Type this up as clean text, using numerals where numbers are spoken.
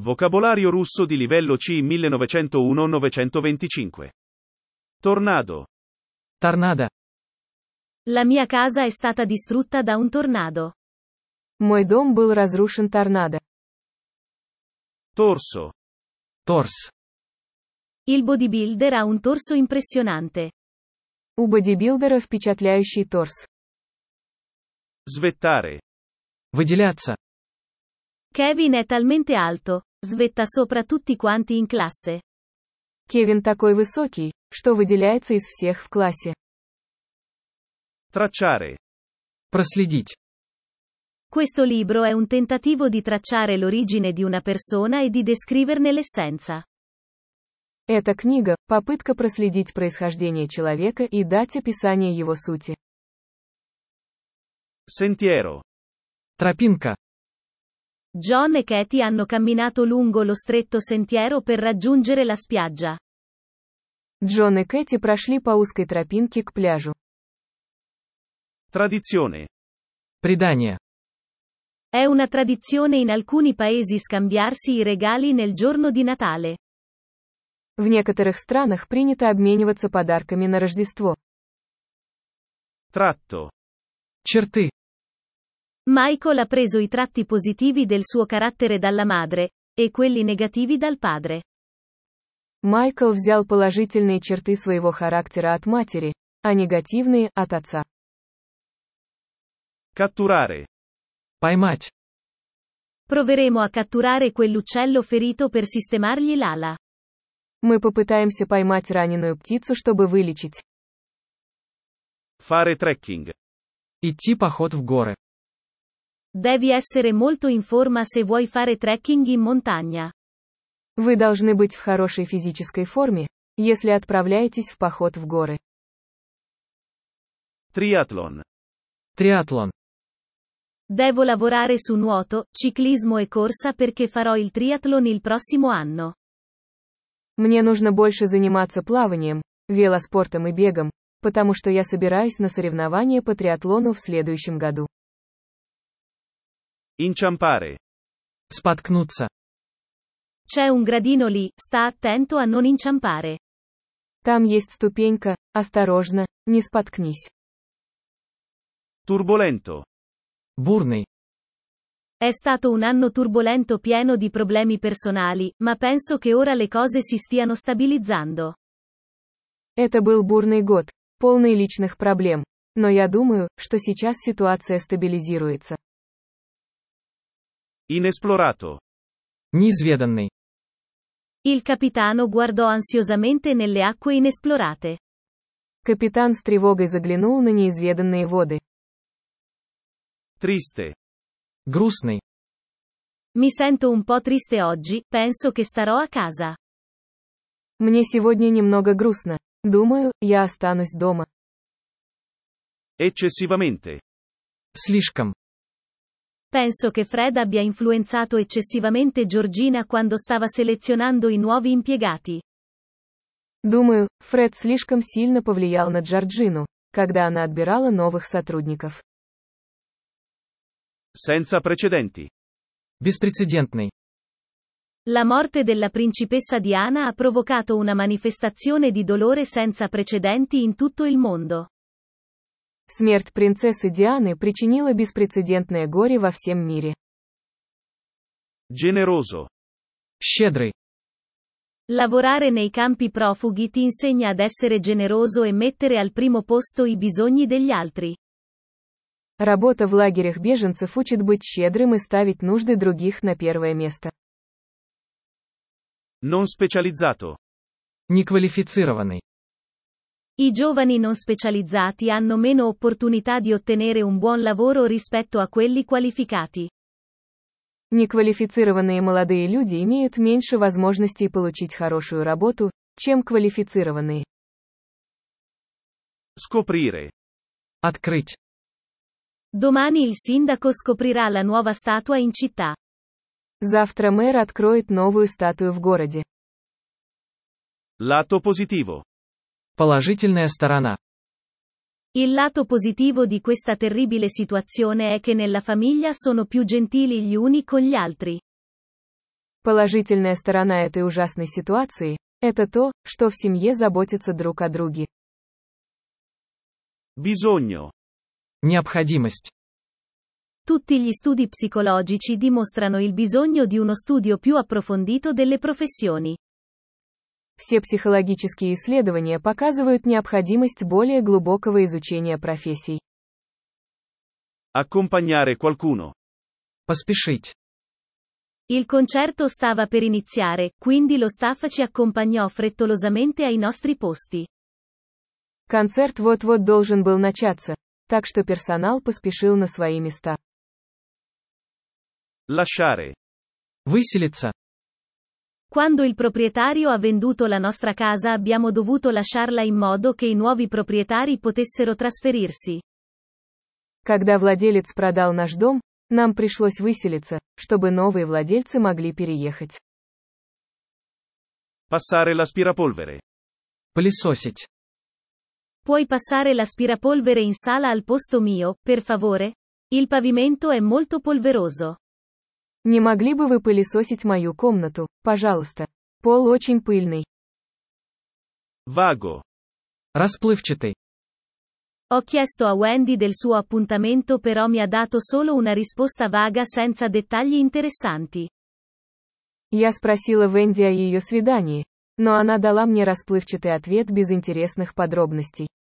Vocabolario russo di livello C 1901-925. Tornado. Торнадо. La mia casa è stata distrutta da un tornado. Мой дом был разрушен торнадо. Torso. Торс. Il bodybuilder ha un torso impressionante. У бодибилдера впечатляющий торс. Svettare. Выделяться. Kevin è talmente alto, svetta sopra tutti quanti in classe. Кевин такой высокий, что выделяется из всех в классе. Tracciare. Проследить. Questo libro è un tentativo di tracciare l'origine di una persona e di descriverne l'essenza. Эта книга – попытка проследить происхождение человека и дать описание его сути. Sentiero. Тропинка. John e Katie hanno camminato lungo lo stretto sentiero per raggiungere la spiaggia. Джон и Кэти прошли по узкой тропинке к пляжу. Tradizione. Предание. È una tradizione in alcuni paesi scambiarsi i regali nel giorno di Natale. В некоторых странах принято обмениваться подарками на Рождество. Tratto. Черты. Michael ha preso i tratti positivi del suo carattere dalla madre, e quelli negativi dal padre. Майкл взял положительные черты своего характера от матери, а негативные – от отца. Catturare. Поймать. Proveremo a catturare quell'uccello ferito per sistemargli l'ala. Мы попытаемся поймать раненую птицу, чтобы вылечить. Fare trekking. Идти поход в горы. Devi essere molto in forma se vuoi fare trekking in montagna. Вы должны быть в хорошей физической форме, если отправляетесь в поход в горы. Triathlon. Триатлон. Devo lavorare su nuoto, ciclismo e corsa perché farò il triathlon il prossimo anno. Мне нужно больше заниматься плаванием, велоспортом и бегом, потому что я собираюсь на соревнования по триатлону в следующем году. Inciampare. Споткнуться. C'è un gradino lì, sta attento a non inciampare. Там есть ступенька, осторожно, не споткнись. Turbolento. Бурный. È stato un anno turbolento pieno di problemi personali, ma penso che ora le cose si stiano stabilizzando. Это был бурный год, полный личных проблем, но я думаю, что сейчас ситуация стабилизируется. Inesplorato. Неизведанный. Il capitano guardò ansiosamente nelle acque inesplorate. Капитан с тревогой заглянул на неизведанные воды. Triste. Грустный. Mi sento un po' triste oggi, penso che starò a casa. Мне сегодня немного грустно. Думаю, я останусь дома. Eccessivamente. Слишком. Penso che Fred abbia influenzato eccessivamente Georgina quando stava selezionando i nuovi impiegati. Думаю, Фред слишком сильно повлиял на Джорджину, когда она отбирала новых сотрудников. Senza precedenti. Беспрецедентный. La morte della principessa Diana ha provocato una manifestazione di dolore senza precedenti in tutto il mondo. Смерть принцессы Дианы причинила беспрецедентное горе во всем мире. Generoso. Щедрый. Lavorare nei campi profughi ti insegna ad essere generoso e mettere al primo posto i bisogni degli altri. Работа в лагерях беженцев учит быть щедрым и ставить нужды других на первое место. Non specializzato. Неквалифицированный. I giovani non specializzati hanno meno opportunità di ottenere un buon lavoro rispetto a quelli qualificati. Неквалифицированные молодые люди имеют меньше возможностей получить хорошую работу, чем квалифицированные. Scoprire. Открыть. Domani il sindaco scoprirà la nuova statua in città. Завтра мэр откроет новую статую в городе. Lato positivo. Положительная сторона. Il lato positivo di questa terribile situazione è che nella famiglia sono più gentili gli uni con gli altri. Положительная сторона этой ужасной ситуации – это то, что в семье заботятся друг о друге. Bisogno. Необходимость. Tutti gli studi psicologici dimostrano il bisogno di uno studio più approfondito delle professioni. Все психологические исследования показывают необходимость более глубокого изучения профессий. Accompagnare qualcuno. Поспешить. Il concerto stava per iniziare, quindi lo staff ci accompagnò frettolosamente ai nostri posti. Концерт вот-вот должен был начаться, так что персонал поспешил на свои места. Lasciare. Выселиться. Quando il proprietario ha venduto la nostra casa abbiamo dovuto lasciarla in modo che i nuovi proprietari potessero trasferirsi. Когда владелец продал наш дом, нам пришлось выселиться, чтобы новые владельцы могли переехать. Passare l'aspirapolvere. Пылесосить. Puoi passare l'aspirapolvere in sala al posto mio, per favore? Il pavimento è molto polveroso. Не могли бы вы пылесосить мою комнату, пожалуйста? Пол очень пыльный. Vago. Расплывчатый. Ho chiesto a Wendy del suo appuntamento però mi ha dato solo una risposta vaga senza dettagli interessanti. Я спросила Венди о ее свидании, но она дала мне расплывчатый ответ без интересных подробностей.